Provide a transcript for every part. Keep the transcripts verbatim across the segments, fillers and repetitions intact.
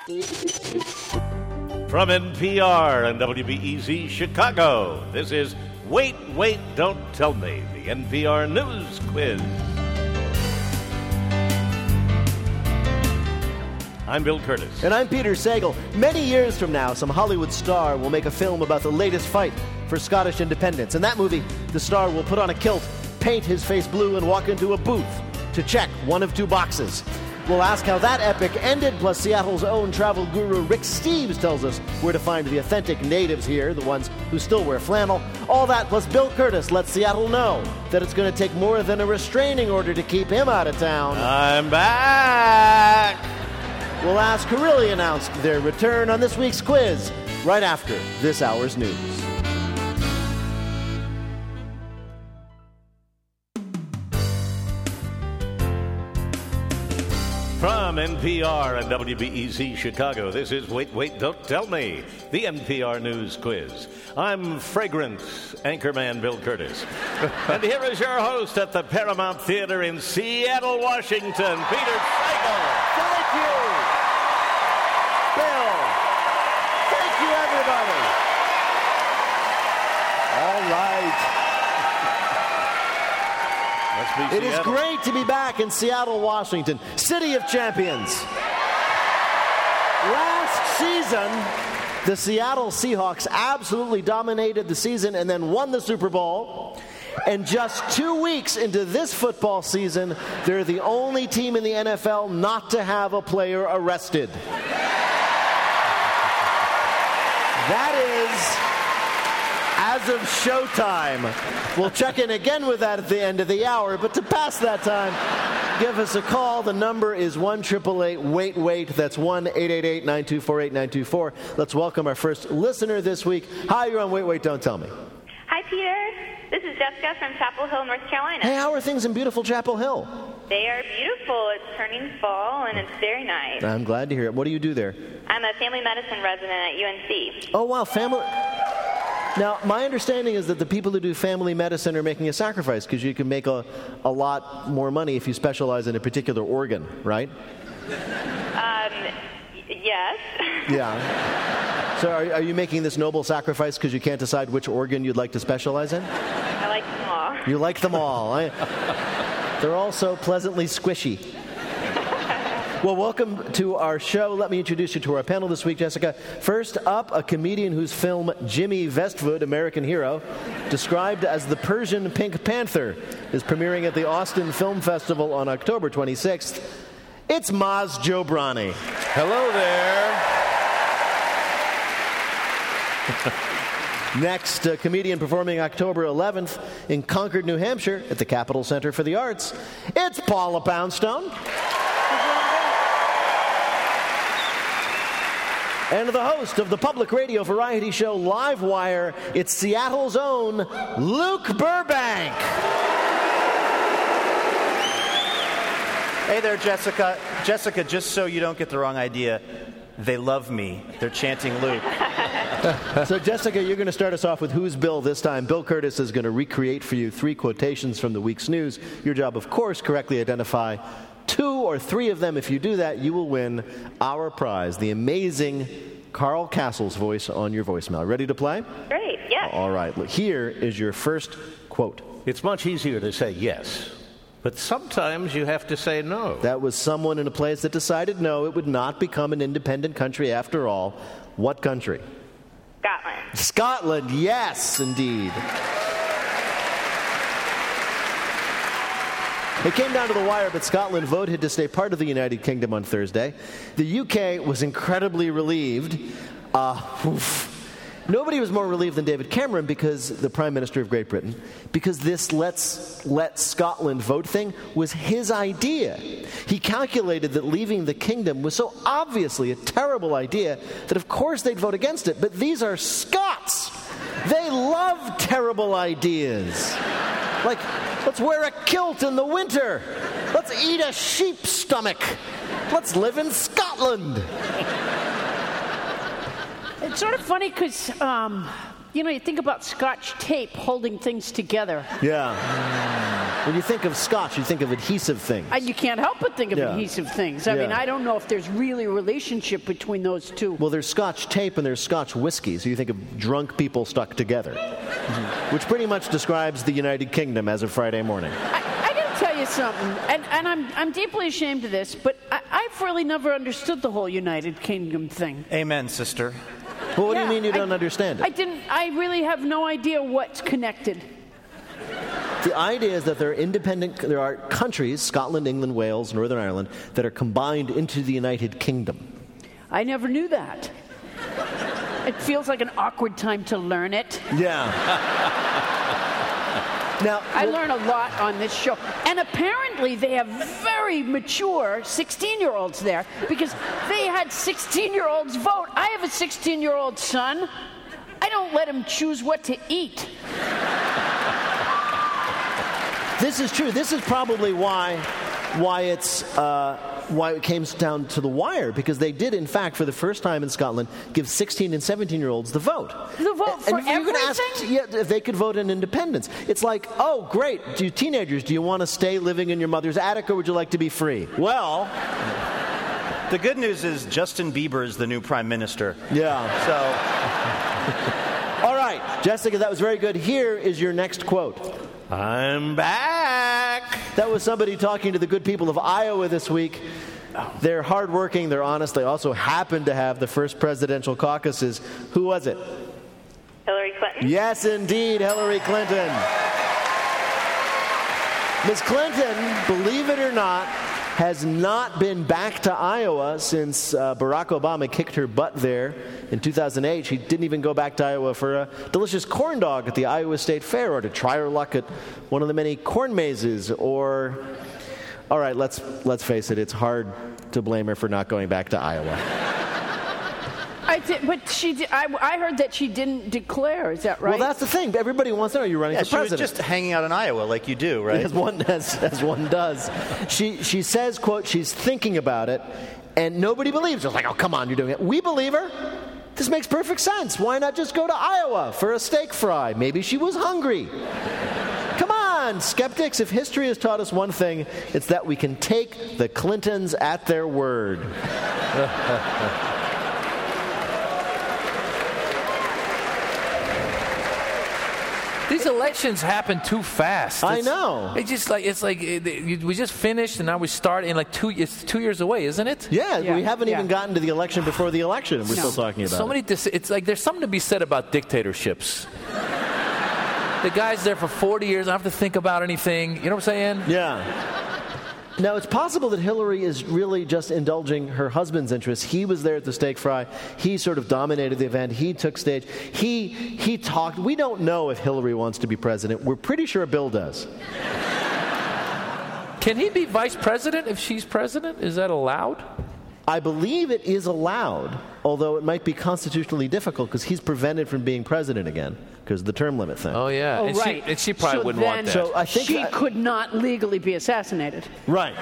From N P R and W B E Z Chicago, this is Wait, Wait, Don't Tell Me, the N P R News Quiz. I'm Bill Curtis. And I'm Peter Sagal. Many years from now, some Hollywood star will make a film about the latest fight for Scottish independence. In that movie, the star will put on a kilt, paint his face blue, and walk into a booth to check one of two boxes. We'll ask how that epic ended, plus Seattle's own travel guru Rick Steves tells us where to find the authentic natives here, the ones who still wear flannel. All that, plus Bill Curtis lets Seattle know that it's going to take more than a restraining order to keep him out of town. I'm back! We'll ask who really announced their return on this week's quiz right after this hour's news. From N P R and W B E Z Chicago, this is Wait, Wait, Don't Tell Me, the N P R News Quiz. I'm fragrant anchorman Bill Curtis. And here is your host at the Paramount Theater in Seattle, Washington, Peter Sagal. Thank you, Bill. Thank you, everybody. All right. It is great to be back in Seattle, Washington, city of champions. Last season, the Seattle Seahawks absolutely dominated the season and then won the Super Bowl. And just two weeks into this football season, they're the only team in the N F L not to have a player arrested. That is as of showtime. We'll check in again with that at the end of the hour, but to pass that time, give us a call. The number is one eight eight eight, wait, wait. That's one eight eight eight, nine two four, eight nine two four. Let's welcome our first listener this week. Hi, you're on Wait, Wait, Don't Tell Me. Hi, Peter. This is Jessica from Chapel Hill, North Carolina. Hey, how are things in beautiful Chapel Hill? They are beautiful. It's turning fall, and it's very nice. I'm glad to hear it. What do you do there? I'm a family medicine resident at U N C. Oh, wow, family... Now, my understanding is that the people who do family medicine are making a sacrifice because you can make a, a lot more money if you specialize in a particular organ, right? Um, yes. Yeah. So are, are you making this noble sacrifice because you can't decide which organ you'd like to specialize in? I like them all. You like them all. I, they're all so pleasantly squishy. Well, welcome to our show. Let me introduce you to our panel this week, Jessica. First up, a comedian whose film Jimmy Westwood, American Hero, described as the Persian Pink Panther, is premiering at the Austin Film Festival on October twenty-sixth. It's Maz Jobrani. Hello there. Next, a comedian performing October eleventh in Concord, New Hampshire at the Capitol Center for the Arts. It's Paula Poundstone. And the host of the public radio variety show Live Wire, it's Seattle's own Luke Burbank. Hey there, Jessica. Jessica, just so you don't get the wrong idea, they love me. They're chanting Luke. So, Jessica, you're going to start us off with Who's Bill this time. Bill Curtis is going to recreate for you three quotations from the week's news. Your job, of course, correctly identify two or three of them. If you do that, you will win our prize, the amazing Carl Castle's voice on your voicemail. Ready to play? Great, yes. All right. Look, here is your first quote. It's much easier to say yes, but sometimes you have to say no. That was someone in a place that decided no, it would not become an independent country after all. What country? Scotland. Scotland, yes, indeed. It came down to the wire, but Scotland voted to stay part of the United Kingdom on Thursday. The U K was incredibly relieved. Uh, oof. Nobody was more relieved than David Cameron, because the Prime Minister of Great Britain, because this let's let Scotland vote thing was his idea. He calculated that leaving the kingdom was so obviously a terrible idea that of course they'd vote against it. But these are Scots. They love terrible ideas. Like, let's wear a kilt in the winter. Let's eat a sheep's stomach. Let's live in Scotland. It's sort of funny because, um, you know, you think about Scotch tape holding things together. Yeah. When you think of scotch, you think of adhesive things. And you can't help but think of Yeah. adhesive things. I Yeah. mean, I don't know if there's really a relationship between those two. Well, there's scotch tape and there's scotch whiskey, so you think of drunk people stuck together, mm-hmm. which pretty much describes the United Kingdom as of Friday morning. I, I got to tell you something, and, and I'm, I'm deeply ashamed of this, but I, I've really never understood the whole United Kingdom thing. Amen, sister. Well, what Yeah, do you mean you don't I, understand it? I didn't. I really have no idea what's connected. The idea is that there are independent, there are countries, Scotland, England, Wales, Northern Ireland, that are combined into the United Kingdom. I never knew that. It feels like an awkward time to learn it. Yeah. Now, I well, learn a lot on this show. And apparently they have very mature sixteen-year-olds there because they had sixteen-year-olds vote. I have a sixteen-year-old son. I don't let him choose what to eat. This is true. This is probably why, why it's uh, why it came down to the wire, because they did, in fact, for the first time in Scotland, give sixteen and seventeen-year-olds the vote. The vote for and you can ask, everything? yeah, if they could vote in independence. It's like, oh, great. Do you teenagers, do you want to stay living in your mother's attic, or would you like to be free? Well, The good news is Justin Bieber is the new prime minister. yeah. So, All right, Jessica, that was very good. Here is your next quote. I'm back. That was somebody talking to the good people of Iowa this week. They're hardworking, they're honest. They also happen to have the first presidential caucuses. Who was it? Hillary Clinton? Yes, indeed, Hillary Clinton. Miz Clinton, believe it or not, has not been back to Iowa since uh, Barack Obama kicked her butt there in two thousand eight. She didn't even go back to Iowa for a delicious corn dog at the Iowa State Fair, or to try her luck at one of the many corn mazes, or... All right, let's let's face it, it's hard to blame her for not going back to Iowa. I did, but she did, I, I heard that she didn't declare. Is that right? Well, that's the thing. Everybody wants to know, are you running yeah, for she was president? just hanging out in Iowa like you do, right? As one, as, as one does. She, she says, quote, she's thinking about it, and nobody believes her. It's like, oh, come on, you're doing it. We believe her. This makes perfect sense. Why not just go to Iowa for a steak fry? Maybe she was hungry. Come on, skeptics, if history has taught us one thing, it's that we can take the Clintons at their word. These elections happen too fast. I It's- know. It's just like it's like it, it- we just finished and now we start in like two. It's two years away, isn't it? Yeah, Yeah, we haven't yeah. even gotten to the election before the election, and we're No. still talking about So it. many. Dis- it's like there's something to be said about dictatorships. The guy's there for forty years. I don't have to think about anything. You know what I'm saying? Yeah. Now, it's possible that Hillary is really just indulging her husband's interests. He was there at the steak fry. He sort of dominated the event. He took stage. He he talked. We don't know if Hillary wants to be president. We're pretty sure Bill does. Can he be vice president if she's president? Is that allowed? I believe it is allowed, although it might be constitutionally difficult because he's prevented from being president again because of the term limit thing. Oh yeah, Oh, and right. she and she probably So wouldn't want then- that. So I think she I- could not legally be assassinated. Right.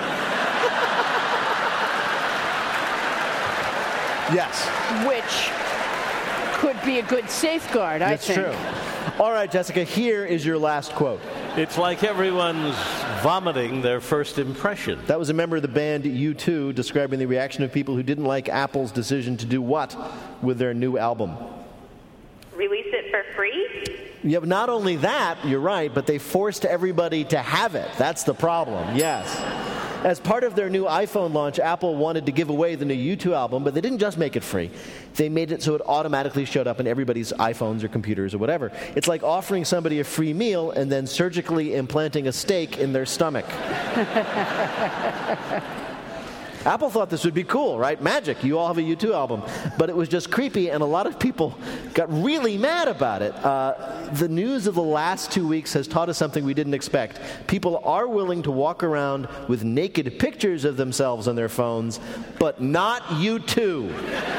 Yes. Which could be a good safeguard, I That's think. true. All right, Jessica, here is your last quote. It's like everyone's vomiting their first impression. That was a member of the band U two describing the reaction of people who didn't like Apple's decision to do what with their new album. Release it for free? Yeah, but not only that, you're right, but they forced everybody to have it. That's the problem, yes. As part of their new iPhone launch, Apple wanted to give away the new U two album, but they didn't just make it free. They made it so it automatically showed up in everybody's iPhones or computers or whatever. It's like offering somebody a free meal and then surgically implanting a steak in their stomach. Apple thought this would be cool, right? Magic, you all have a U two album. But it was just creepy, and a lot of people got really mad about it. Uh, the news of the last two weeks has taught us something we didn't expect. People are willing to walk around with naked pictures of themselves on their phones, but not U two.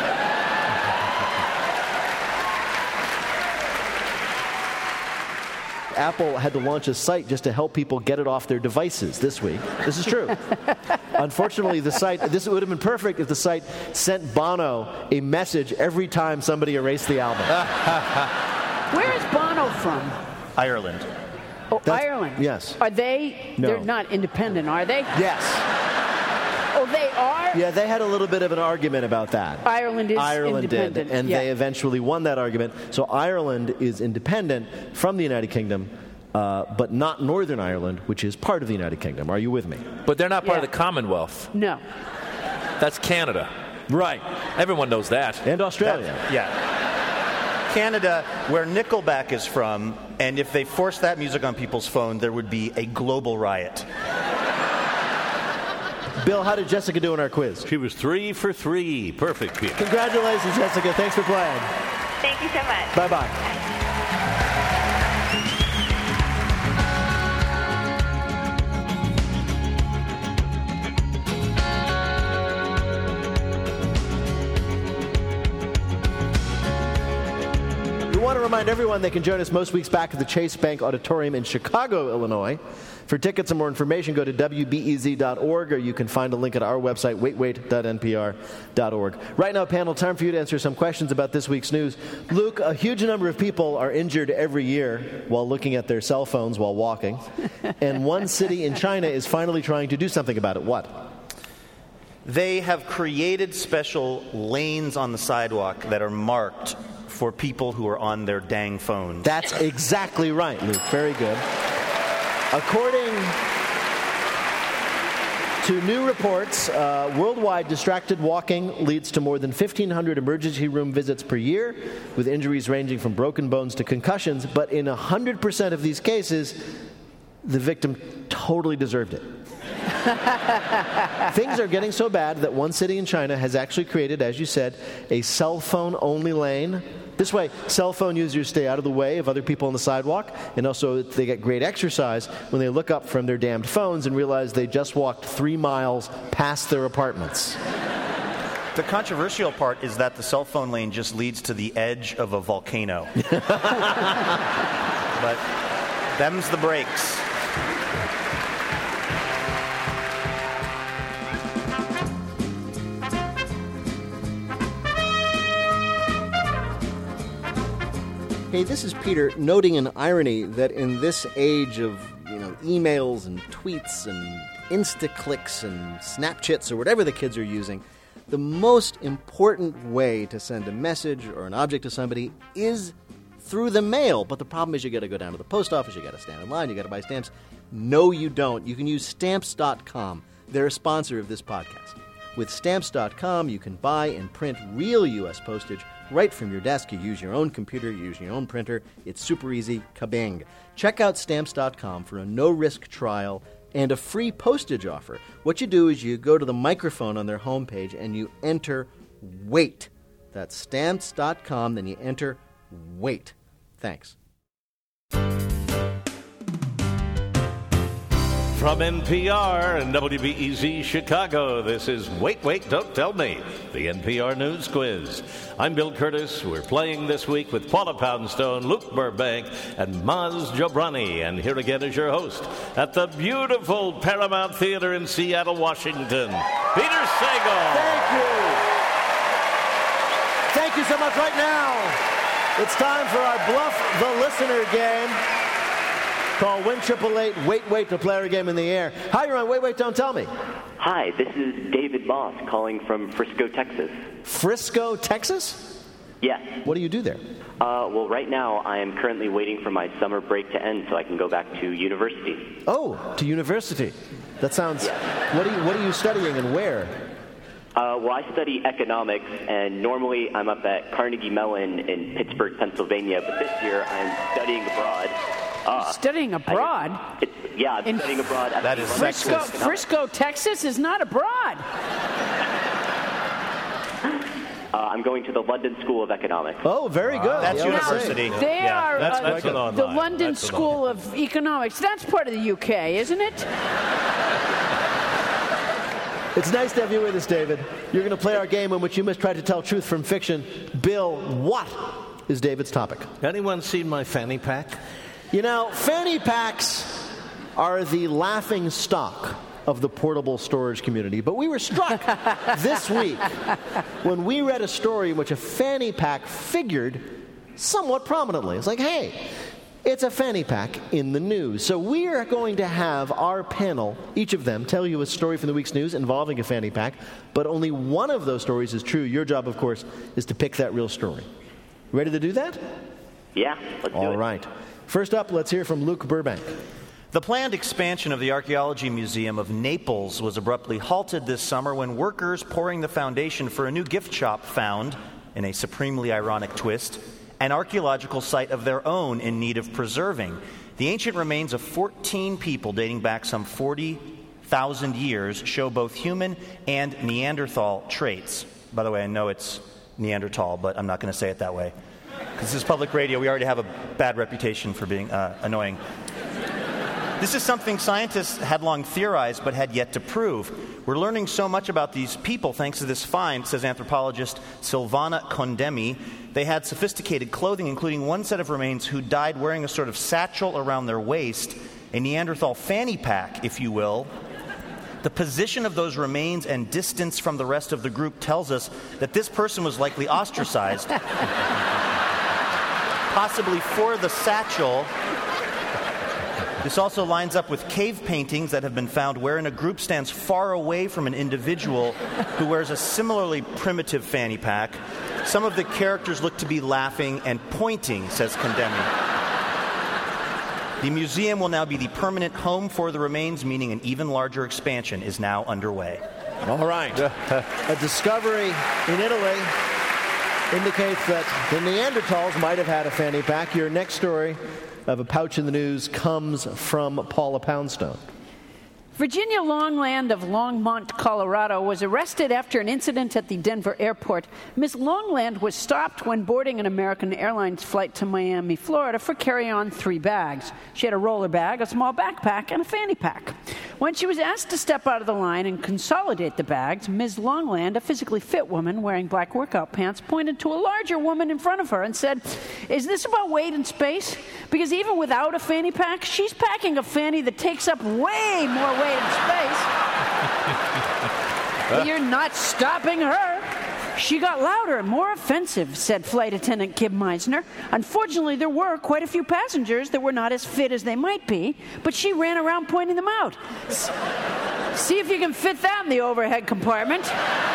Apple had to launch a site just to help people get it off their devices this week. This is true. Unfortunately, the site, this would have been perfect if the site sent Bono a message every time somebody erased the album. Where is Bono from? Ireland. Oh, That's- Ireland. yes. Are they? No. They're not independent, are they? Yes. Oh, they are? Yeah, they had a little bit of an argument about that. Ireland is Ireland independent. did, and yeah. they eventually won that argument. So Ireland is independent from the United Kingdom, uh, but not Northern Ireland, which is part of the United Kingdom. Are you with me? But they're not part Yeah. of the Commonwealth. No. That's Canada. Right. Everyone knows that. And Australia. Yeah. Canada, where Nickelback is from, and if they forced that music on people's phone, there would be a global riot. Bill, how did Jessica do in our quiz? She was three for three. Perfect, Peter. Congratulations, Jessica. Thanks for playing. Thank you so much. Bye-bye. We want to remind everyone they can join us most weeks back at the Chase Bank Auditorium in Chicago, Illinois. For tickets and more information, go to W B E Z dot org, or you can find a link at our website, wait wait dot N P R dot org. Right now, panel, time for you to answer some questions about this week's news. Luke, a huge number of people are injured every year while looking at their cell phones while walking. And one city in China is finally trying to do something about it. What? They have created special lanes on the sidewalk that are marked for people who are on their dang phones. That's exactly right, Luke. Very good. According to new reports, uh, worldwide distracted walking leads to more than fifteen hundred emergency room visits per year, with injuries ranging from broken bones to concussions. But in one hundred percent of these cases, the victim totally deserved it. Things are getting so bad that one city in China has actually created, as you said, a cell phone only lane. This way, cell phone users stay out of the way of other people on the sidewalk, and also they get great exercise when they look up from their damned phones and realize they just walked three miles past their apartments. The controversial part is that the cell phone lane just leads to the edge of a volcano. But them's the breaks. Hey, this is Peter, noting an irony that in this age of, you know, emails and tweets and Insta-clicks and Snapchats or whatever the kids are using, the most important way to send a message or an object to somebody is through the mail. But the problem is you got to go down to the post office, you got to stand in line, you got to buy stamps. No, you don't. You can use Stamps dot com. They're a sponsor of this podcast. With Stamps dot com, you can buy and print real U S postage right from your desk. You use your own computer, you use your own printer. It's super easy. Kabang. Check out Stamps dot com for a no-risk trial and a free postage offer. What you do is you go to the microphone on their homepage and you enter WAIT. That's Stamps dot com, then you enter WAIT. Thanks. From N P R and W B E Z Chicago, this is Wait, Wait, Don't Tell Me, the N P R News Quiz. I'm Bill Curtis. We're playing this week with Paula Poundstone, Luke Burbank, and Maz Jobrani. And here again is your host at the beautiful Paramount Theater in Seattle, Washington, Peter Sagal. Thank you. Thank you so much. Right now, it's time for our Bluff the Listener game. Call one eight eight eight, wait, wait to play our game in the air. Hi, you're on Wait, Wait, Don't Tell Me. Hi, this is David Moss calling from Frisco, Texas. Frisco, Texas? Yes. What do you do there? Uh, well, right now I am currently waiting for my summer break to end so I can go back to university. Oh, to university. That sounds... Yes. What are you, what are you studying and where? Uh, well, I study economics, and normally I'm up at Carnegie Mellon in Pittsburgh, Pennsylvania, but this year I'm studying abroad. Uh, Studying abroad? I, it's, yeah, I'm In studying abroad. At that the is Frisco, University of Frisco, Texas is not abroad. Uh, I'm going to the London School of Economics. Oh, very good. That's The university. L S A. They Yeah, are that's- uh, that's an the online. London That's an School of Economics. That's part of the U K, isn't it? It's nice to have you with us, David. You're going to play our game in which you must try to tell truth from fiction. Bill, what is David's topic? Anyone seen my fanny pack? You know, fanny packs are the laughing stock of the portable storage community. But we were struck this week when we read a story in which a fanny pack figured somewhat prominently. It's like, hey, It's a fanny pack in the news. So we are going to have our panel, each of them, tell you a story from the week's news involving a fanny pack, but only one of those stories is true. Your job, of course, is to pick that real story. Ready to do that? Yeah, let's do All it. right. First up, let's hear from Luke Burbank. The planned expansion of the Archaeology Museum of Naples was abruptly halted this summer when workers pouring the foundation for a new gift shop found, in a supremely ironic twist, an archaeological site of their own in need of preserving. The ancient remains of fourteen people dating back some forty thousand years show both human and Neanderthal traits. By the way, I know it's Neanderthal, but I'm not going to say it that way. Because this is public radio. We already have a bad reputation for being uh, annoying. This is something scientists had long theorized but had yet to prove. We're learning so much about these people thanks to this find, says anthropologist Silvana Condemi. They had sophisticated clothing, including one set of remains who died wearing a sort of satchel around their waist, a Neanderthal fanny pack, if you will. The position of those remains and distance from the rest of the group tells us that this person was likely ostracized, possibly for the satchel. This also lines up with cave paintings that have been found wherein a group stands far away from an individual who wears a similarly primitive fanny pack. Some of the characters look to be laughing and pointing, says Condemi. The museum will now be the permanent home for the remains, meaning an even larger expansion is now underway. All right. A discovery in Italy indicates that the Neanderthals might have had a fanny pack. Your next story of a pouch in the news comes from Paula Poundstone. Virginia Longland of Longmont, Colorado, was arrested after an incident at the Denver airport. Miss Longland was stopped when boarding an American Airlines flight to Miami, Florida, for carrying on three bags. She had a roller bag, a small backpack, and a fanny pack. When she was asked to step out of the line and consolidate the bags, Miz Longland, a physically fit woman wearing black workout pants, pointed to a larger woman in front of her and said, "Is this about weight and space? Because even without a fanny pack, she's packing a fanny that takes up way more weight in space." "You're not stopping her." "She got louder and more offensive," said Flight Attendant Kim Meisner. "Unfortunately, there were quite a few passengers that were not as fit as they might be, but she ran around pointing them out. S- See if you can fit that in the overhead compartment,"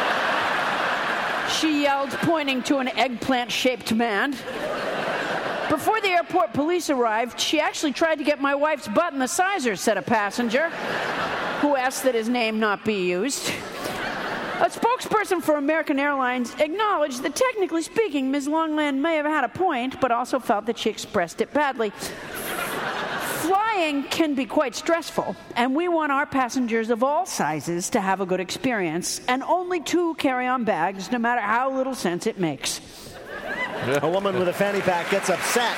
she yelled, pointing to an eggplant-shaped man. "Before the airport police arrived, she actually tried to get my wife's butt in the sizer," said a passenger, who asked that his name not be used. A spokesperson for American Airlines acknowledged that, technically speaking, Miz Longland may have had a point, but also felt that she expressed it badly. Flying can be quite stressful, and we want our passengers of all sizes to have a good experience, and only two carry-on bags, no matter how little sense it makes. A woman with a fanny pack gets upset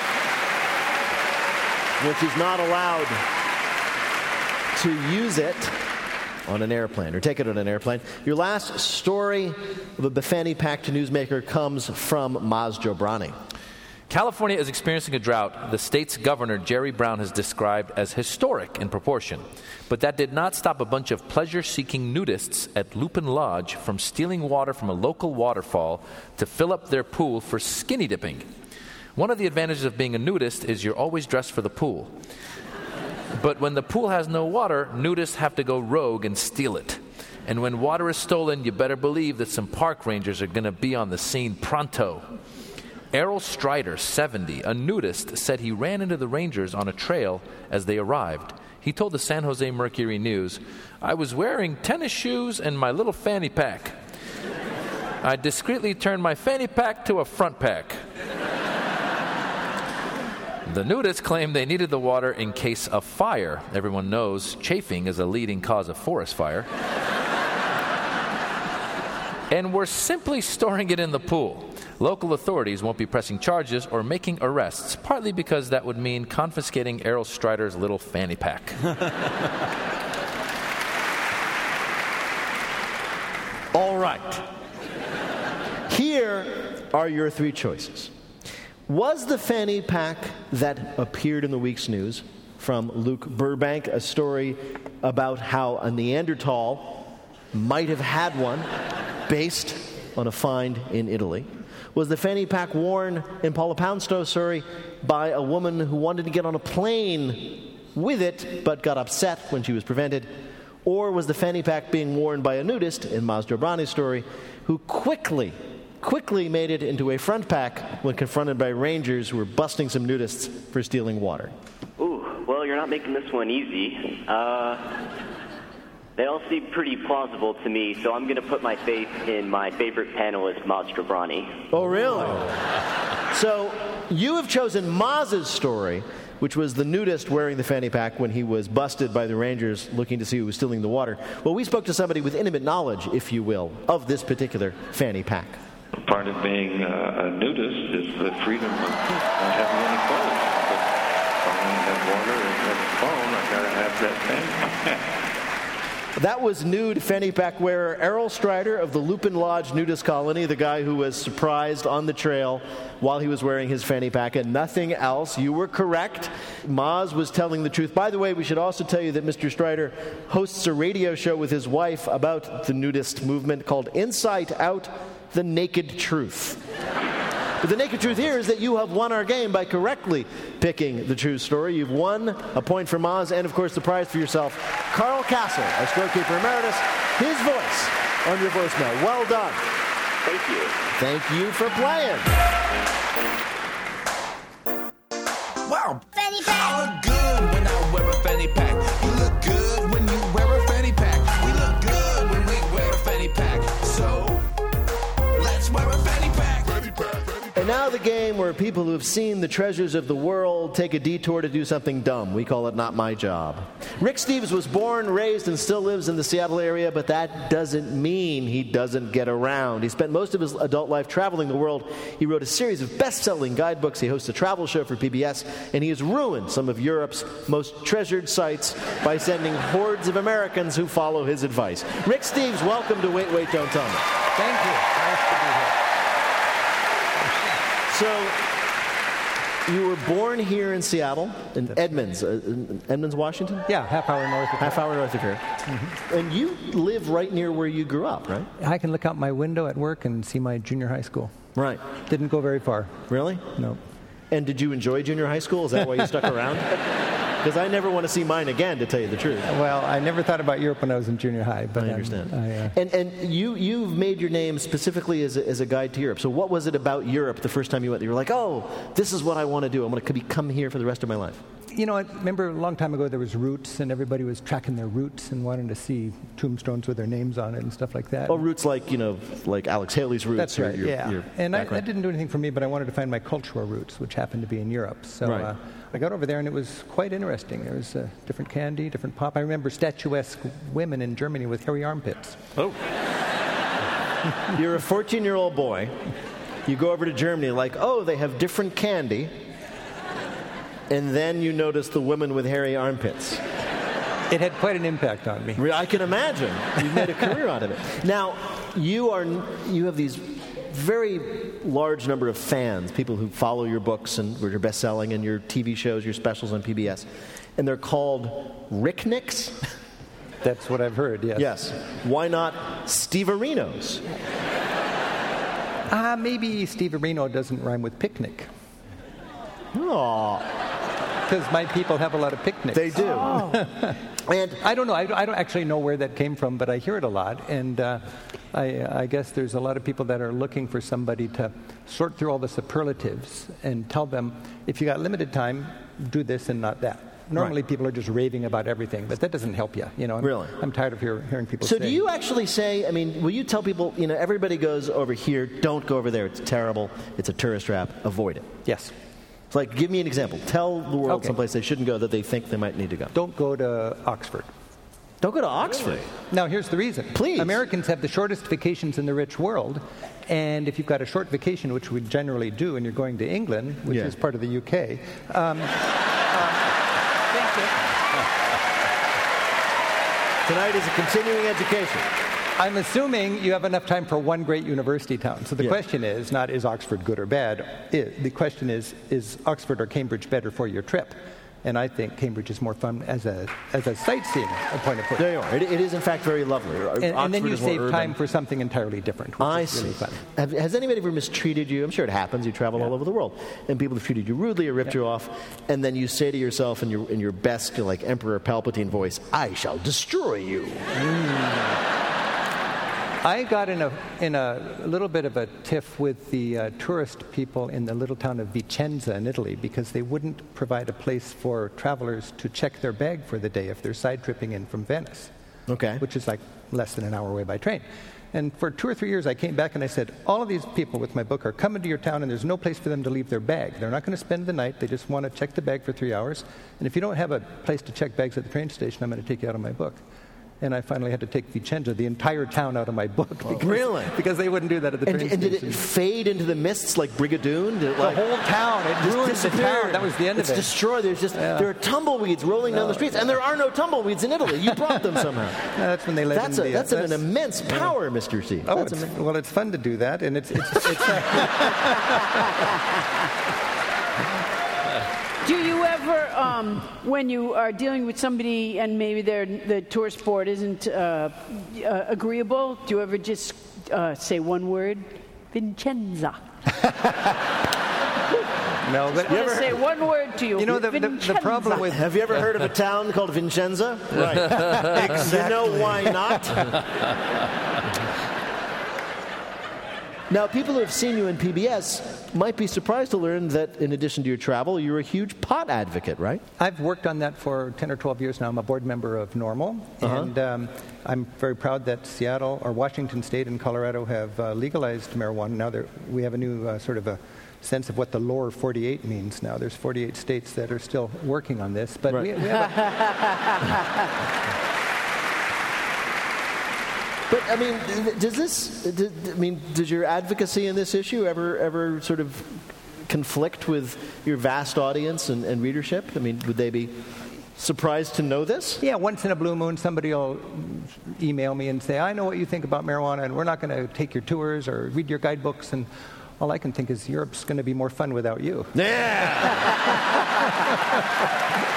when she's not allowed to use it on an airplane, or take it on an airplane. Your last story of a fanny packed newsmaker comes from Maz Jobrani. California is experiencing a drought the state's governor, Jerry Brown, has described as historic in proportion. But that did not stop a bunch of pleasure-seeking nudists at Lupin Lodge from stealing water from a local waterfall to fill up their pool for skinny dipping. One of the advantages of being a nudist is you're always dressed for the pool. But when the pool has no water, nudists have to go rogue and steal it. And when water is stolen, you better believe that some park rangers are going to be on the scene pronto. Errol Strider, seventy, a nudist, said he ran into the rangers on a trail as they arrived. He told the San Jose Mercury News, "I was wearing tennis shoes and my little fanny pack. I discreetly turned my fanny pack to a front pack." The nudists claimed they needed the water in case of fire. Everyone knows chafing is a leading cause of forest fire. And were simply storing it in the pool. Local authorities won't be pressing charges or making arrests, partly because that would mean confiscating Errol Strider's little fanny pack. All right. Here are your three choices. Was the fanny pack that appeared in the week's news from Luke Burbank a story about how a Neanderthal might have had one based on a find in Italy? Was the fanny pack worn in Paula Poundstowe's story by a woman who wanted to get on a plane with it but got upset when she was prevented? Or was the fanny pack being worn by a nudist in Maz Jobrani's story who quickly, quickly made it into a front pack when confronted by rangers who were busting some nudists for stealing water? Ooh, well, you're not making this one easy. Uh, they all seem pretty plausible to me, so I'm going to put my faith in my favorite panelist, Maz Jobrani. Oh, really? So you have chosen Maz's story, which was the nudist wearing the fanny pack when he was busted by the rangers looking to see who was stealing the water. Well, we spoke to somebody with intimate knowledge, if you will, of this particular fanny pack. Part of being uh, a nudist is the freedom of not having any clothes. But if I want to have water and have a phone, I've got to have that fanny pack. That was nude fanny pack wearer Errol Strider of the Lupin Lodge nudist colony, the guy who was surprised on the trail while he was wearing his fanny pack, and nothing else. You were correct. Maz was telling the truth. By the way, we should also tell you that Mister Strider hosts a radio show with his wife about the nudist movement called Inside Out, The Naked Truth. But the naked truth here is that you have won our game by correctly picking the true story. You've won a point for Maz and, of course, the prize for yourself. Carl Castle, our scorekeeper emeritus, his voice on your voicemail. Well done. Thank you. Thank you for playing. Wow. Fanny pack. I look good when I wear a fanny pack. You look good when you wear a fanny pack. We look good when we wear a fanny pack. So, let's wear a fanny pack. Fanny pack. And now the game where people who have seen the treasures of the world take a detour to do something dumb. We call it Not My Job. Rick Steves was born, raised, and still lives in the Seattle area, but that doesn't mean he doesn't get around. He spent most of his adult life traveling the world. He wrote a series of best-selling guidebooks. He hosts a travel show for P B S, and he has ruined some of Europe's most treasured sites by sending hordes of Americans who follow his advice. Rick Steves, welcome to Wait, Wait, Don't Tell Me. Thank you. Nice to be here. So, you were born here in Seattle, in That's Edmonds, uh, in Edmonds, Washington? Yeah, half hour north of here. Half hour north of here. Mm-hmm. And you live right near where you grew up, right? I can look out my window at work and see my junior high school. Right. Didn't go very far. Really? No. And did you enjoy junior high school? Is that why you stuck around? Because I never want to see mine again, to tell you the truth. Well, I never thought about Europe when I was in junior high. But I understand. Um, I, uh, and and you, you've made your name specifically as a, as a guide to Europe. So what was it about Europe the first time you went? You were like, oh, this is what I want to do. I'm going to come here for the rest of my life. You know, I remember a long time ago there was routes, and everybody was tracking their routes and wanting to see tombstones with their names on it and stuff like that. Oh, routes like, you know, like Alex Haley's roots. That's right, your, yeah. Your and I, that didn't do anything for me, but I wanted to find my cultural roots, which happened to be in Europe. So right. uh, I got over there, and it was quite interesting. There was uh, different candy, different pop. I remember statuesque women in Germany with hairy armpits. Oh. You're a fourteen-year-old boy. You go over to Germany like, oh, they have different candy. And then you notice the women with hairy armpits. It had quite an impact on me. I can imagine. You've made a career out of it. Now, you are you have these very large number of fans, people who follow your books and your best-selling and your T V shows, your specials on P B S. And they're called Ricknicks? That's what I've heard, yes. Yes. Why not Steverinos? Ah, uh, maybe Steverino doesn't rhyme with picnic. Oh. Because my people have a lot of picnics. They do. Oh. And I don't know. I, I don't actually know where that came from, but I hear it a lot. And uh, I, I guess there's a lot of people that are looking for somebody to sort through all the superlatives and tell them, if you got limited time, do this and not that. Normally, right. people are just raving about everything, but that doesn't help you. You know, I'm, really? I'm tired of hear, hearing people so say. So do you actually say, I mean, will you tell people, you know, everybody goes over here, don't go over there, it's terrible, it's a tourist trap, avoid it? Yes. It's like, give me an example. Tell the world okay. someplace they shouldn't go that they think they might need to go. Don't go to Oxford. Don't go to Oxford? Really? Now, here's the reason. Please. Americans have the shortest vacations in the rich world, and if you've got a short vacation, which we generally do, and you're going to England, which yeah. is part of the U K, um, um, thank you. Tonight is a continuing education. I'm assuming you have enough time for one great university town. So the yeah. question is not, is Oxford good or bad? It, the question is, is Oxford or Cambridge better for your trip? And I think Cambridge is more fun as a as a sightseeing point of view. There you are. It, it is, in fact, very lovely. And, and then you is more save urban. time for something entirely different, which I is really see. fun. Have, has anybody ever mistreated you? I'm sure it happens. You travel Yeah. all over the world. And people have treated you rudely or ripped Yeah. you off. And then you say to yourself in your, in your best, you know, like Emperor Palpatine voice, I shall destroy you. Mm. I got in a in a little bit of a tiff with the uh, tourist people in the little town of Vicenza in Italy because they wouldn't provide a place for travelers to check their bag for the day if they're side tripping in from Venice. Okay. Which is like less than an hour away by train. And for two or three years, I came back and I said, all of these people with my book are coming to your town and there's no place for them to leave their bag. They're not going to spend the night. They just want to check the bag for three hours. And if you don't have a place to check bags at the train station, I'm going to take you out of my book. And I finally had to take Vicenza, the entire town, out of my book. Because, really? Because they wouldn't do that at the And, train and did station. it fade into the mists like Brigadoon? Did it, The like, whole town. It just ruined the disappeared? town. That was the end it's of it. It's destroyed. There's just Yeah. there are tumbleweeds rolling down No. the streets, and there are no tumbleweeds in Italy. You brought them somehow. No, that's when they let That's in a, the, that's uh, an immense power, Mister C. Oh, That's it's, immense. well, it's fun to do that, and it's it's. it's uh, Do you ever, um, when you are dealing with somebody and maybe their the tourist board isn't uh, uh, agreeable, do you ever just uh, say one word, Vincenza? no, but I want to say one word to you. You know, the, the, the Vincenza. problem with Have you ever heard of a town called Vincenza? Right. Exactly. You know why not? Now, people who have seen you in P B S might be surprised to learn that in addition to your travel, you're a huge pot advocate, right? I've worked on that for ten or twelve years now. I'm a board member of NORML, Uh-huh. and um, I'm very proud that Seattle or Washington State and Colorado have uh, legalized marijuana. Now there- we have a new uh, sort of a sense of what the lower forty-eight means now. There's forty-eight states that are still working on this, but Right. we, we have a, But I mean, does this? d- I mean, does your advocacy in this issue ever, ever sort of conflict with your vast audience and, and readership? I mean, would they be surprised to know this? yeah, once in a blue moon, somebody will email me and say, I know what you think about marijuana, and we're not going to take your tours or read your guidebooks, and all I can think is Europe's going to be more fun without you. Yeah.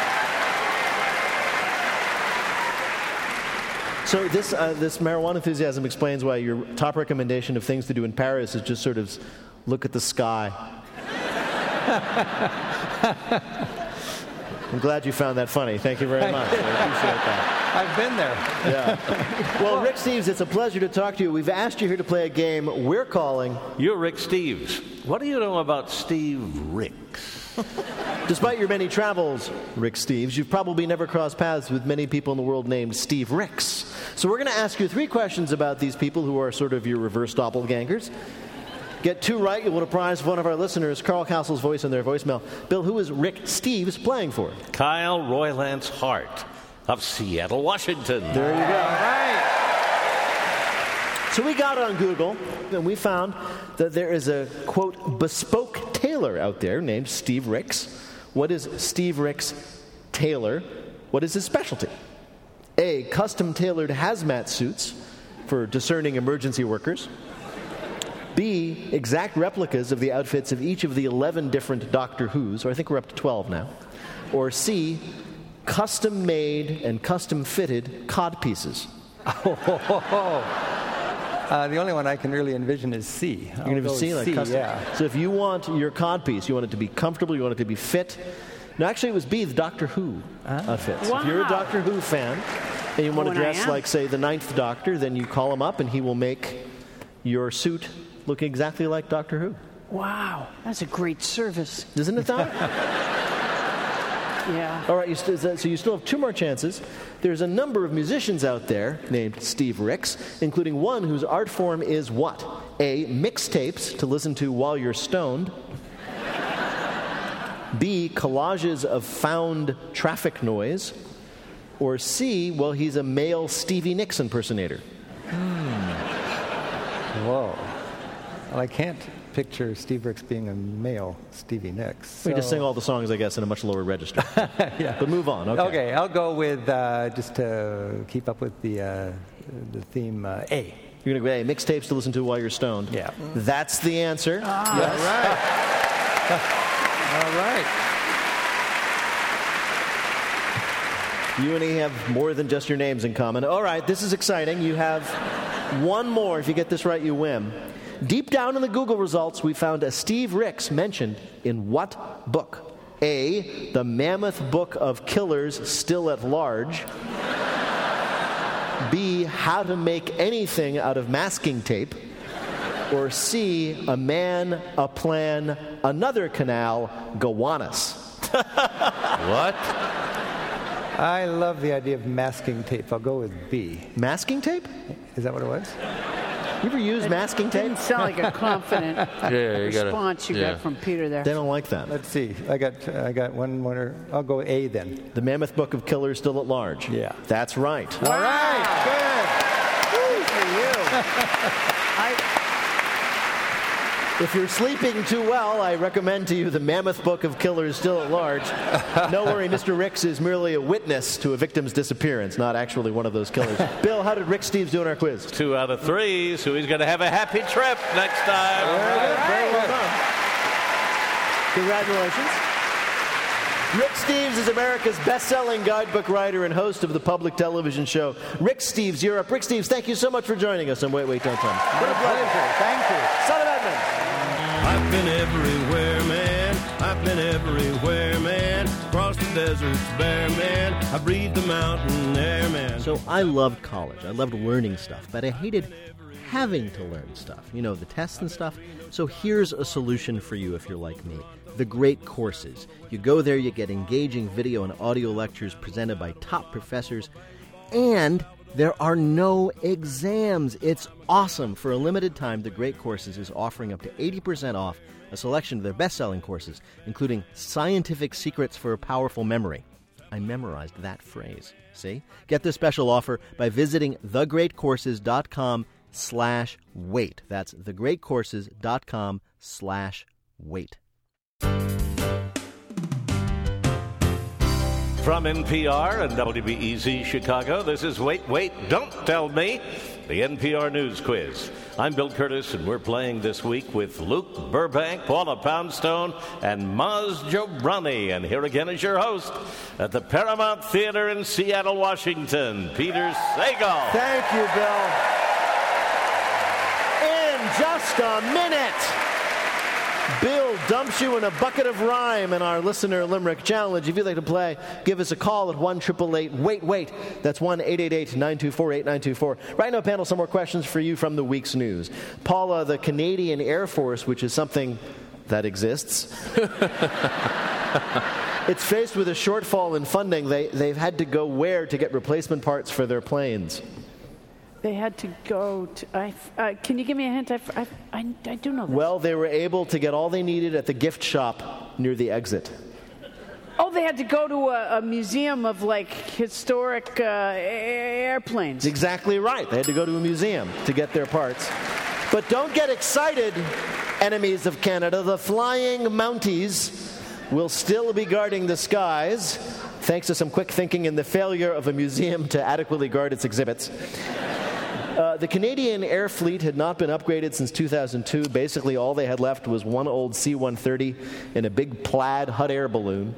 So this uh, this marijuana enthusiasm explains why your top recommendation of things to do in Paris is just sort of look at the sky. I'm glad you found that funny. Thank you very much. I appreciate that. I've been there. Yeah. Well, Rick Steves, it's a pleasure to talk to you. We've asked you here to play a game we're calling... You're Rick Steves. What do you know about Steve Ricks? Despite your many travels, Rick Steves, you've probably never crossed paths with many people in the world named Steve Ricks. So we're going to ask you three questions about these people who are sort of your reverse doppelgangers. Get two right, you'll win a prize for one of our listeners, Carl Castle's voice in their voicemail. Bill, who is Rick Steves playing for? Kyle Roylance Hart of Seattle, Washington. There you go. All right. So we got on Google, and we found that there is a, quote, bespoke tailor out there named Steve Ricks. What is Steve Ricks' tailor? What is his specialty? A, custom-tailored hazmat suits for discerning emergency workers. B, exact replicas of the outfits of each of the eleven different Doctor Whos, or I think we're up to twelve now. Or C, custom-made and custom-fitted codpieces. Uh, the only one I can really envision is C. You're going to see like C, custom. yeah. So if you want your codpiece, you want it to be comfortable, you want it to be fit. No, actually, it was B, the Doctor Who outfits. Wow. If you're a Doctor Who fan and you want Oh, to and I dress am. like, say, the Ninth Doctor, then you call him up and he will make your suit look exactly like Doctor Who. Wow, that's a great service. Isn't it, Doc? Yeah. All right, you st- so you still have two more chances. There's a number of musicians out there named Steve Ricks, including one whose art form is what? A, mixtapes to listen to while you're stoned. B, collages of found traffic noise. Or C, well, he's a male Stevie Nicks impersonator. Whoa. Well, I can't picture Steve Ricks being a male Stevie Nicks. We just so- sing all the songs, I guess, in a much lower register. Yeah. But move on, okay. Okay, I'll go with, uh, just to keep up with the, uh, the theme, uh, A. You're going to go, hey, mixtapes to listen to while you're stoned. Yeah. That's the answer. All right. All right. You and he have more than just your names in common. All right, this is exciting. You have one more. If you get this right, you win. Deep down in the Google results, we found a Steve Ricks mentioned in what book? A, The Mammoth Book of Killers Still at Large. B, How to Make Anything Out of Masking Tape. Or C, A Man, a Plan, Another Canal, Gowanus. What? I love the idea of masking tape. I'll go with B. Masking tape? Is that what it was? You ever use masking tape? Didn't sound like a confident Yeah, you gotta- response you yeah. got from Peter there. They don't like that. Let's see. I got I got one more. I'll go A then. The Mammoth Book of Killers Still at Large. Yeah. That's right. All right. Good. Good for you. I, If you're sleeping too well, I recommend to you The Mammoth Book of Killers Still at Large. No worry, Mister Ricks is merely a witness to a victim's disappearance, not actually one of those killers. Bill, how did Rick Steves do in our quiz? Two out of three, so he's going to have a happy trip next time. Very good. Very well done. Congratulations. Rick Steves is America's best-selling guidebook writer and host of the public television show Rick Steves Europe. Rick Steves, thank you so much for joining us on Wait, Wait, Don't Tell Me. What a pleasure. Thank you. Son of Edmund. I've been everywhere, man. I've been everywhere, man. Across the deserts bare, man. I breathe the mountain air, man. So I loved college. I loved learning stuff, but I hated having to learn stuff. You know, the tests and stuff. So here's a solution for you if you're like me. The Great Courses. You go there, you get engaging video and audio lectures presented by top professors, and there are no exams. It's awesome. For a limited time, The Great Courses is offering up to eighty percent off a selection of their best-selling courses, including Scientific Secrets for a Powerful Memory. I memorized that phrase. See? Get this special offer by visiting thegreatcourses.com slash wait. That's thegreatcourses.com slash wait. From N P R and W B E Z Chicago, this is Wait, Wait, Don't Tell Me, the N P R News Quiz. I'm Bill Curtis, and we're playing this week with Luke Burbank, Paula Poundstone, and Maz Jobrani. And here again is your host at the Paramount Theater in Seattle, Washington, Peter Sagal. Thank you, Bill. In just a minute, Bill dumps you in a bucket of rhyme in our Listener Limerick Challenge. If you'd like to play, give us a call at one eight eight eight wait wait. That's one eight eight eight nine two four eight nine two four. Right now, panel, some more questions for you from the week's news. Paula, the Canadian Air Force, which is something that exists, it's faced with a shortfall in funding. They, they've had to go where to get replacement parts for their planes? They had to go to. I, uh, can you give me a hint? I, I, I, I do know this. Well, they were able to get all they needed at the gift shop near the exit. Oh, they had to go to a, a museum of, like, historic uh, airplanes. That's exactly right. They had to go to a museum to get their parts. But don't get excited, enemies of Canada. The Flying Mounties will still be guarding the skies, thanks to some quick thinking and the failure of a museum to adequately guard its exhibits. Uh, the Canadian Air Fleet had not been upgraded since two thousand two. Basically, all they had left was one old C one thirty and a big plaid hot air balloon.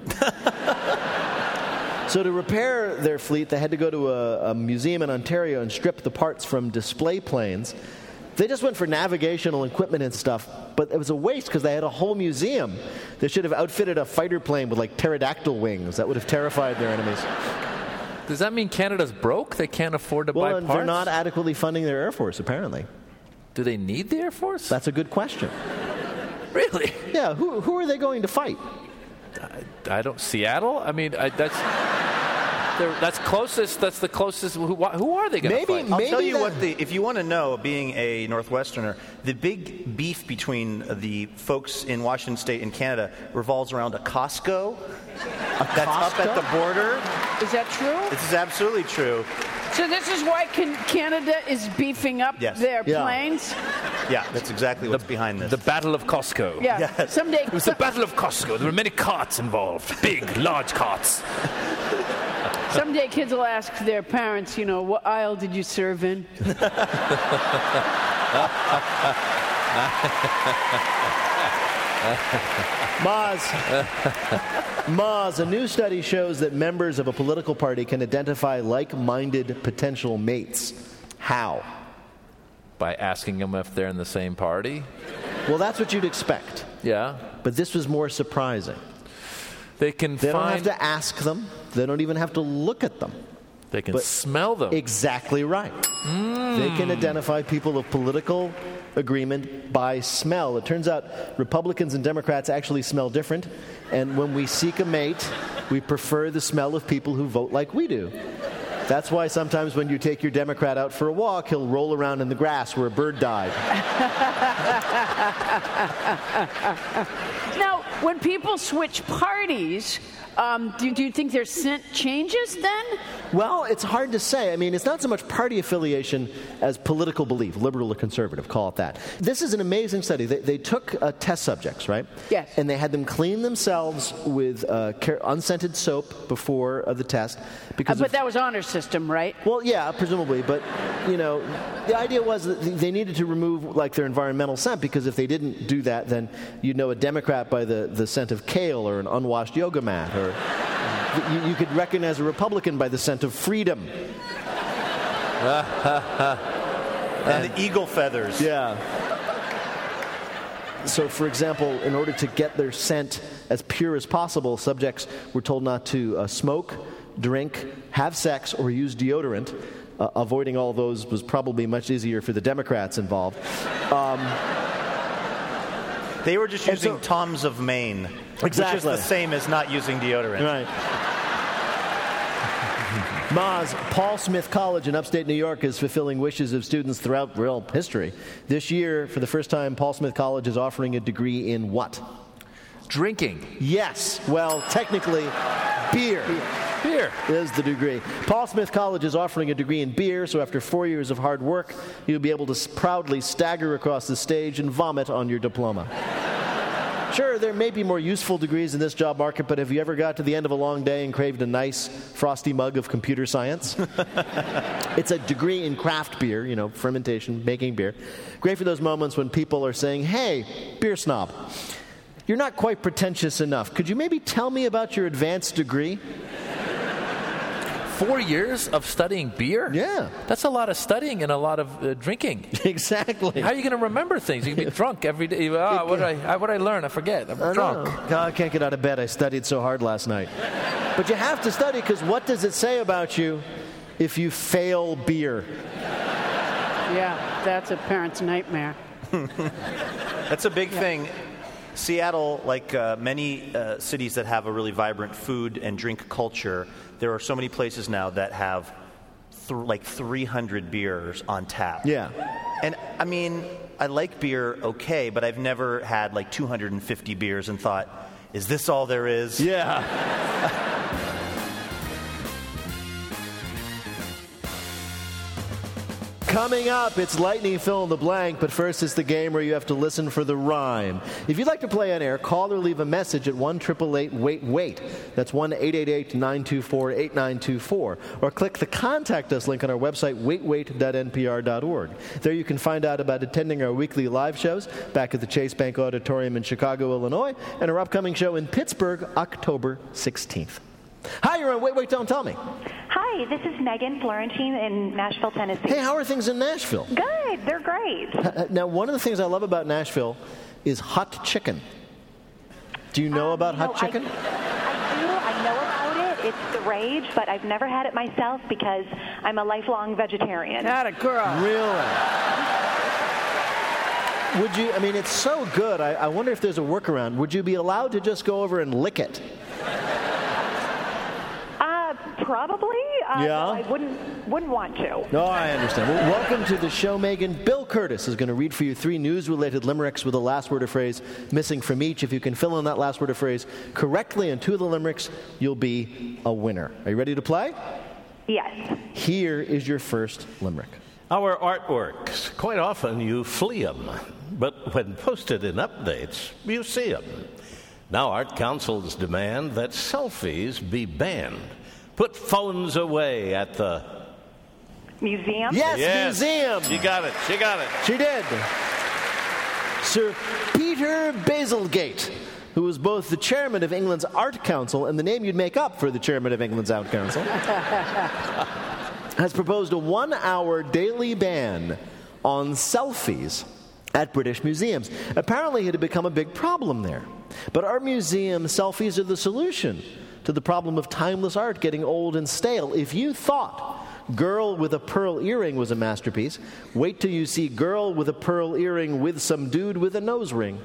So to repair their fleet, they had to go to a, a museum in Ontario and strip the parts from display planes. They just went for navigational equipment and stuff, but it was a waste because they had a whole museum. They should have outfitted a fighter plane with, like, pterodactyl wings. That would have terrified their enemies. Does that mean Canada's broke? They can't afford to well, buy and parts? They're not adequately funding their Air Force, apparently. Do they need the Air Force? That's a good question. Really? Yeah, who, who are they going to fight? I, I don't... Seattle? I mean, I, that's... That's closest. That's the closest. Who, who are they going to fight? I'll tell you what. The, if you want to know, being a Northwesterner, the big beef between the folks in Washington State and Canada revolves around a Costco. A that's Costco? up at the border. Is that true? This is absolutely true. So this is why can Canada is beefing up Yes. their Yeah. planes? Yeah, that's exactly what's behind this. The Battle of Costco. Yeah. Yes. Someday. It was the Battle of Costco. There were many carts involved. Big, large carts. Someday kids will ask their parents, you know, what aisle did you serve in? Moz. Moz, a new study shows that members of a political party can identify like-minded potential mates. How? By asking them if they're in the same party? Well, that's what you'd expect. Yeah. But this was more surprising. They can They find... don't have to ask them. They don't even have to look at them. They can But smell them. Exactly right. Mm. They can identify people of political agreement by smell. It turns out Republicans and Democrats actually smell different, and when we seek a mate, we prefer the smell of people who vote like we do. That's why sometimes when you take your Democrat out for a walk, he'll roll around in the grass where a bird died. Now, when people switch parties, um, do, do you think their scent changes then? Well, it's hard to say. I mean, it's not so much party affiliation as political belief, liberal or conservative, call it that. This is an amazing study. They, they took uh, test subjects, right? Yes. And they had them clean themselves with uh, care- unscented soap before uh, the test. Because uh, but of, that was honor system, right? Well, yeah, presumably. But, you know, the idea was that they needed to remove, like, their environmental scent, because if they didn't do that, then you'd know a Democrat by the, the scent of kale or an unwashed yoga mat, or you, you could recognize a Republican by the scent of freedom. And the eagle feathers. Yeah. So, for example, in order to get their scent as pure as possible, subjects were told not to uh, smoke, drink, have sex, or use deodorant. Uh, avoiding all those was probably much easier for the Democrats involved. Um, they were just using so, Toms of Maine, exactly. which is the same as not using deodorant. Right. Moz, Paul Smith College in upstate New York is fulfilling wishes of students throughout real history. This year, for the first time, Paul Smith College is offering a degree in what? Drinking. Yes. Well, technically, beer. Beer is the degree. Paul Smith College is offering a degree in beer, so after four years of hard work, you'll be able to proudly stagger across the stage and vomit on your diploma. Sure, there may be more useful degrees in this job market, but have you ever got to the end of a long day and craved a nice, frosty mug of computer science? It's a degree in craft beer, you know, fermentation, making beer. Great for those moments when people are saying, hey, beer snob, you're not quite pretentious enough. Could you maybe tell me about your advanced degree? Four years of studying beer? Yeah. That's a lot of studying and a lot of uh, drinking. Exactly. How are you going to remember things? You can be drunk every day. Oh, what did I, what did I learn? I forget. I'm I drunk. know. God, I can't get out of bed. I studied so hard last night. But you have to study, because what does it say about you if you fail beer? Yeah, that's a parent's nightmare. That's a big yeah. thing. Seattle, like uh, many uh, cities that have a really vibrant food and drink culture, there are so many places now that have th- like three hundred beers on tap. Yeah. And I mean, I like beer okay, but I've never had like two hundred fifty beers and thought, is this all there is? Yeah. Coming up, it's Lightning Fill in the Blank, but first it's the game where you have to listen for the rhyme. If you'd like to play on air, call or leave a message at one eight eight eight wait wait. That's one eight eight eight nine two four eight nine two four. Or click the Contact Us link on our website, wait wait dot n p r dot org. There you can find out about attending our weekly live shows back at the Chase Bank Auditorium in Chicago, Illinois, and our upcoming show in Pittsburgh, October sixteenth. Hi, you're on Wait, Wait, Don't Tell Me. Hi, this is Megan Florentine in Nashville, Tennessee. Hey, how are things in Nashville? Good, they're great. Now, one of the things I love about Nashville is hot chicken. Do you know um, about you hot know, chicken? I, I do. I know about it. It's the rage, but I've never had it myself because I'm a lifelong vegetarian. Not a girl. Really? Would you, I mean, it's so good. I, I wonder if there's a workaround. Would you be allowed to just go over and lick it? Probably. Uh, yeah. I wouldn't wouldn't want to. No, I understand. Well, welcome to the show, Megan. Bill Curtis is going to read for you three news-related limericks with a last word or phrase missing from each. If you can fill in that last word or phrase correctly in two of the limericks, you'll be a winner. Are you ready to play? Yes. Here is your first limerick. Our artworks, quite often you flee them, but when posted in updates, you see them. Now art councils demand that selfies be banned. Put phones away at the museum. Yes, yes, museum. She got it. She got it. She did. Sir Peter Bazalgette, who was both the chairman of England's Art Council and the name you'd make up for the chairman of England's Art Council, has proposed a one-hour daily ban on selfies at British museums. Apparently, it had become a big problem there. But art museum selfies are the solution to the problem of timeless art getting old and stale. If you thought Girl with a Pearl Earring was a masterpiece, wait till you see Girl with a Pearl Earring with some dude with a nose ring.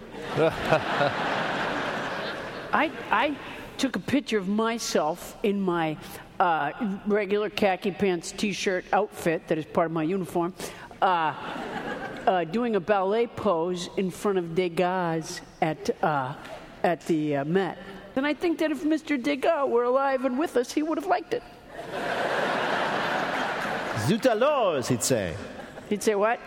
I, I took a picture of myself in my uh, regular khaki pants t-shirt outfit that is part of my uniform, uh, uh, doing a ballet pose in front of Degas at, uh, at the uh, Met. And I think that if Mister Degas were alive and with us, he would have liked it. Zut alors, he'd say. He'd say what?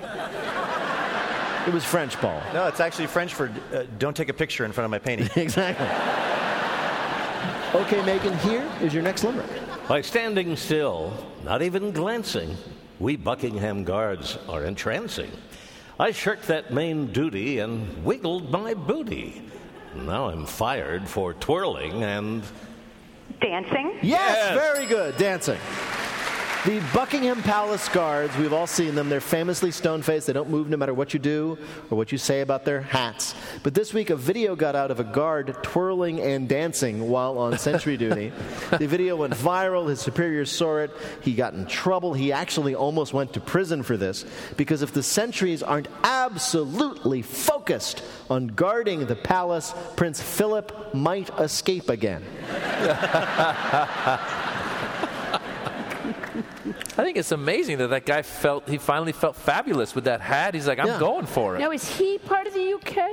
It was French, Paul. No, it's actually French for uh, don't take a picture in front of my painting. Exactly. Okay, Megan, here is your next limerick. By standing still, not even glancing, we Buckingham guards are entrancing. I shirked that main duty and wiggled my booty. Now I'm fired for twirling and... Dancing? Yes, Yes. Very good. Dancing. The Buckingham Palace guards, we've all seen them. They're famously stone-faced. They don't move no matter what you do or what you say about their hats. But this week, a video got out of a guard twirling and dancing while on sentry duty. The video went viral. His superiors saw it. He got in trouble. He actually almost went to prison for this, because if the sentries aren't absolutely focused on guarding the palace, Prince Philip might escape again. I think it's amazing that that guy felt, he finally felt fabulous with that hat. He's like, I'm Yeah. going for it. Now, is he part of the U K?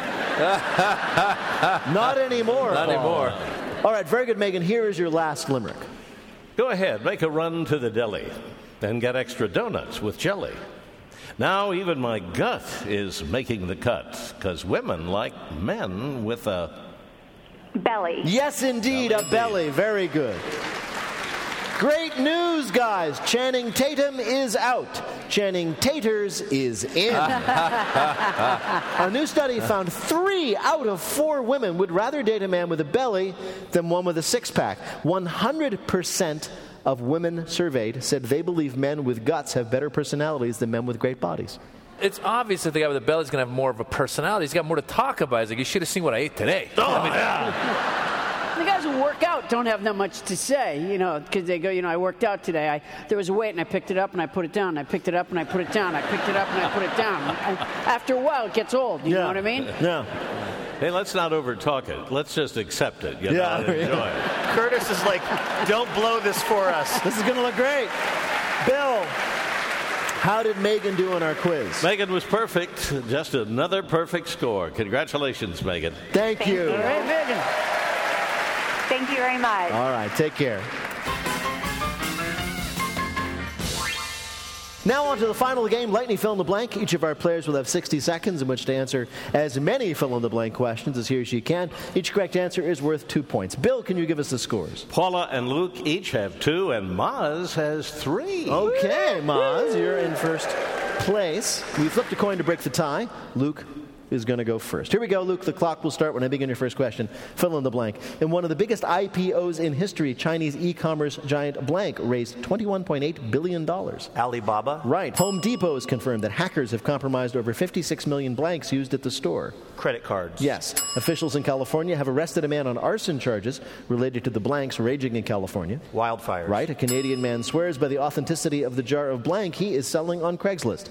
Not anymore. Not anymore. All right, very good, Megan. Here is your last limerick. Go ahead, make a run to the deli and get extra donuts with jelly. Now even my gut is making the cut, because women like men with a... Belly. Yes, indeed, Belly a belly. Very good. Great news, guys. Channing Tatum is out. Channing Taters is in. A new study found three out of four women would rather date a man with a belly than one with a six-pack. one hundred percent of women surveyed said they believe men with guts have better personalities than men with great bodies. It's obvious that the guy with the belly is going to have more of a personality. He's got more to talk about. He's like, you should have seen what I ate today. Oh, I mean, yeah. The guys who work out don't have that much to say, you know, because they go, you know, I worked out today. I, there was a weight, and I picked it up, and I put it down. I picked it up, and I put it down. I picked it up, and I put it down. And after a while, it gets old. You Yeah. know what I mean? Yeah. Hey, let's not over-talk it. Let's just accept it. You Yeah. know, and enjoy it. Curtis is like, don't blow this for us. This is going to look great. Bill, how did Megan do on our quiz? Megan was perfect. Just another perfect score. Congratulations, Megan. Thank, Thank you. you. All right, Megan. Thank you very much. All right, take care. Now on to the final game, Lightning Fill in the Blank. Each of our players will have sixty seconds in which to answer as many fill-in-the-blank questions as he or she can. Each correct answer is worth two points. Bill, can you give us the scores? Paula and Luke each have two, and Maz has three. Okay, Maz, you're in first place. We flipped a coin to break the tie. Luke is going to go first. Here we go, Luke. The clock will start when I begin your first question. Fill in the blank. In one of the biggest I P Os in history, Chinese e-commerce giant Blank raised twenty-one point eight billion dollars. Alibaba. Right. Home Depot has confirmed that hackers have compromised over fifty-six million blanks used at the store. Credit cards. Yes. Officials in California have arrested a man on arson charges related to the blanks raging in California. Wildfires. Right. A Canadian man swears by the authenticity of the jar of blank he is selling on Craigslist.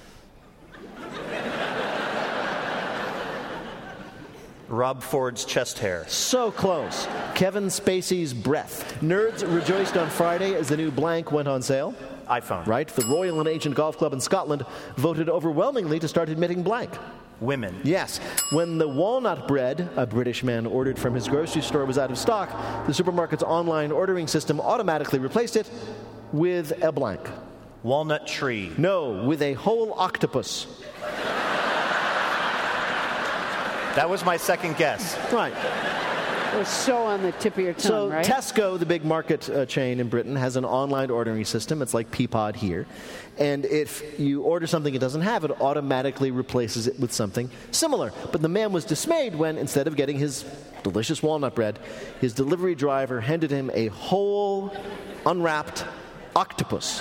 Rob Ford's chest hair. So close. Kevin Spacey's breath. Nerds rejoiced on Friday as the new blank went on sale. iPhone. Right. The Royal and Ancient Golf Club in Scotland voted overwhelmingly to start admitting blank. Women. Yes. When the walnut bread a British man ordered from his grocery store was out of stock, the supermarket's online ordering system automatically replaced it with a blank. Walnut tree. No, with a whole octopus. That was my second guess. Right. It was so on the tip of your tongue, So right? Tesco, the big market uh, chain in Britain, has an online ordering system. It's like Peapod here. And if you order something it doesn't have, it automatically replaces it with something similar. But the man was dismayed when, instead of getting his delicious walnut bread, his delivery driver handed him a whole, unwrapped octopus.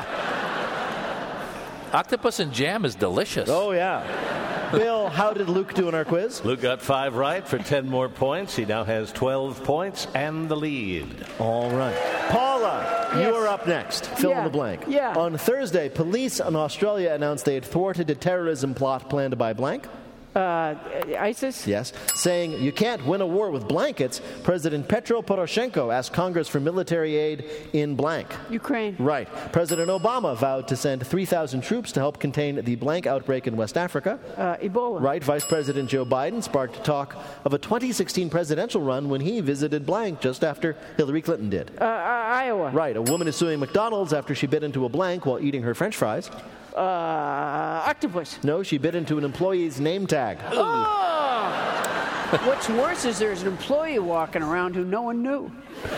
Octopus and jam is delicious. Oh, yeah. Bill, how did Luke do in our quiz? Luke got five right for ten more points. He now has twelve points and the lead. All right. Paula, Yes. you are up next. Fill in Yeah. the blank. Yeah. On Thursday, police in Australia announced they had thwarted a terrorism plot planned by blank. Uh, ISIS? Yes. Saying you can't win a war with blankets, President Petro Poroshenko asked Congress for military aid in blank. Ukraine. Right. President Obama vowed to send three thousand troops to help contain the blank outbreak in West Africa. Uh, Ebola. Right. Vice President Joe Biden sparked talk of a twenty sixteen presidential run when he visited blank just after Hillary Clinton did. Uh, uh, Iowa. Right. A woman is suing McDonald's after she bit into a blank while eating her French fries. Uh, octopus. No, she bit into an employee's name tag. Oh! What's worse is there's an employee walking around who no one knew.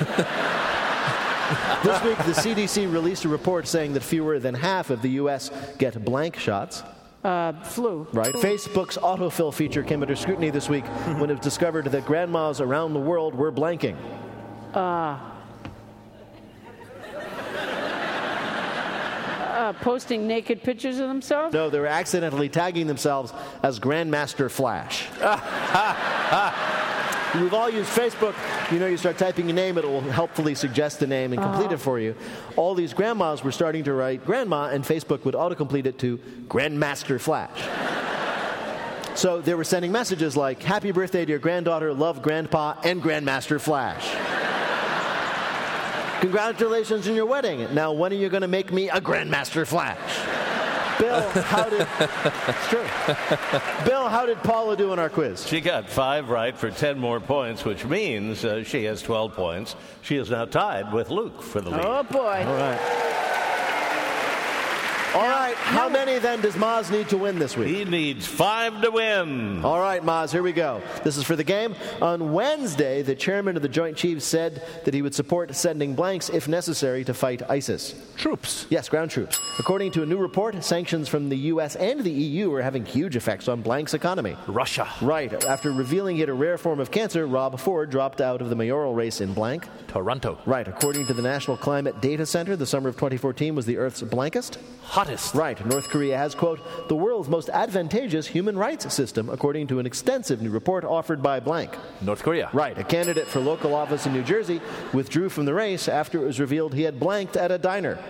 This week, the C D C released a report saying that fewer than half of the U S get blank shots. Uh, flu. Right. Facebook's autofill feature came under scrutiny this week when it was discovered that grandmas around the world were blanking. Uh, uh, posting naked pictures of themselves? No, they were accidentally tagging themselves as Grandmaster Flash. We've all used Facebook. You know, you start typing your name, it will helpfully suggest the name and complete Uh-huh. it for you. All these grandmas were starting to write grandma, and Facebook would autocomplete it to Grandmaster Flash. So they were sending messages like, happy birthday to your granddaughter, love grandpa, and Grandmaster Flash. Congratulations on your wedding. Now, when are you going to make me a Grandmaster Flash? Bill, how did... It's true. Bill, how did Paula do in our quiz? She got five right for ten more points, which means uh, she has twelve points. She is now tied with Luke for the lead. Oh, boy. All right. All right, how many then does Maz need to win this week? He needs five to win. All right, Maz, here we go. This is for the game. On Wednesday, the chairman of the Joint Chiefs said that he would support sending blanks, if necessary, to fight ISIS. Troops. Yes, ground troops. According to a new report, sanctions from the U S and the E U are having huge effects on blank's economy. Russia. Right. After revealing he had a rare form of cancer, Rob Ford dropped out of the mayoral race in blank. Toronto. Right. According to the National Climate Data Center, the summer of twenty fourteen was the Earth's blankest. Hottest. Right. North Korea has, quote, the world's most advantageous human rights system, according to an extensive new report offered by blank. North Korea. Right. A candidate for local office in New Jersey withdrew from the race after it was revealed he had blanked at a diner.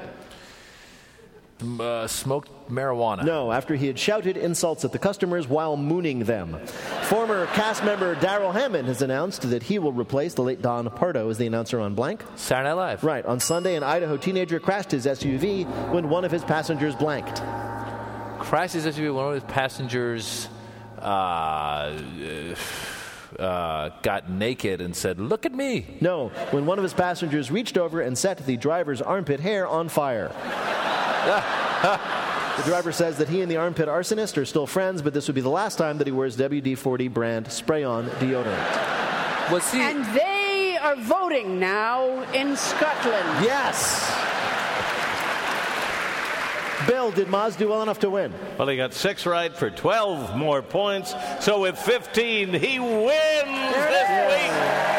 Uh, smoked marijuana. No, after he had shouted insults at the customers while mooning them. Former cast member Daryl Hammond has announced that he will replace the late Don Pardo as the announcer on blank. Saturday Night Live. Right. On Sunday, an Idaho teenager crashed his S U V when one of his passengers blanked. Crashed his S U V. One of his passengers uh, uh, got naked and said, "Look at me." No, when one of his passengers reached over and set the driver's armpit hair on fire. The driver says that he and the armpit arsonist are still friends, but this would be the last time that he wears W D forty brand spray-on deodorant. Was he? And they are voting now in Scotland. Yes! Bill, did Maz do well enough to win? Well, he got six right for twelve more points. So with fifteen, he wins this week.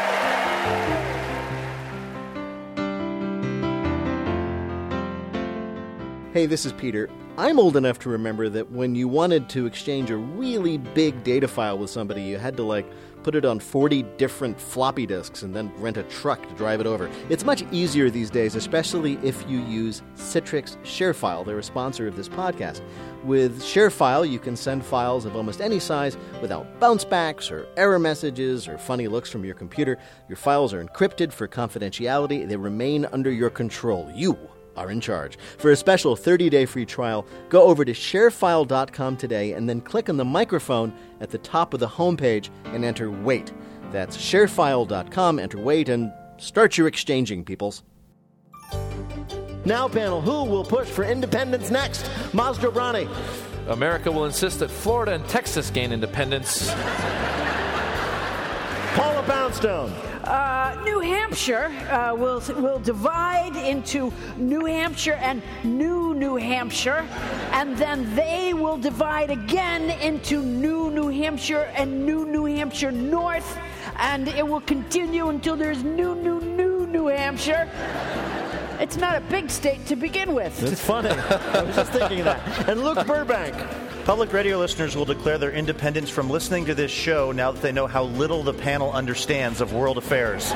Hey, this is Peter. I'm old enough to remember that when you wanted to exchange a really big data file with somebody, you had to, like, put it on forty different floppy disks and then rent a truck to drive it over. It's much easier these days, especially if you use Citrix ShareFile. They're a sponsor of this podcast. With ShareFile, you can send files of almost any size without bounce backs or error messages or funny looks from your computer. Your files are encrypted for confidentiality. They remain under your control. You are in charge. For a special thirty-day free trial, go over to sharefile dot com today and then click on the microphone at the top of the homepage and enter WAIT. That's sharefile dot com, enter WAIT, and start your exchanging, peoples. Now, panel, who will push for independence next? Maz Jobrani. America will insist that Florida and Texas gain independence. Paula Poundstone. Uh, New Hampshire uh, will will divide into New Hampshire and New New Hampshire, and then they will divide again into New New Hampshire and New New Hampshire North, and it will continue until there's New New New New Hampshire. It's not a big state to begin with. It's funny. I was just thinking of that. And Luke Burbank. Public radio listeners will declare their independence from listening to this show now that they know how little the panel understands of world affairs.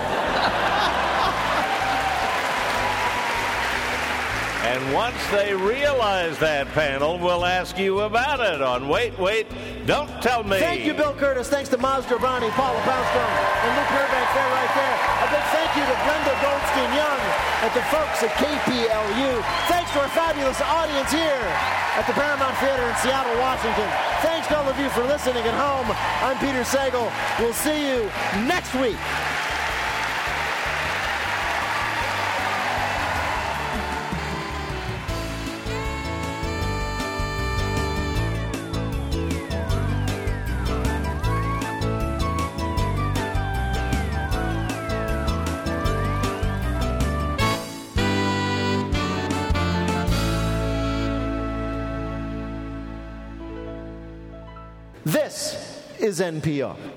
And once they realize that, panel, we'll ask you about it on Wait, Wait, Don't Tell Me. Thank you, Bill Curtis. Thanks to Maz Jobrani, Paula Poundstone, and Luke Burbank there right there. A big thank you to Brenda Goldstein-Young and the folks at K P L U. Thanks to our fabulous audience here at the Paramount Theater in Seattle, Washington. Thanks to all of you for listening at home. I'm Peter Sagal. We'll see you next week. This is N P R.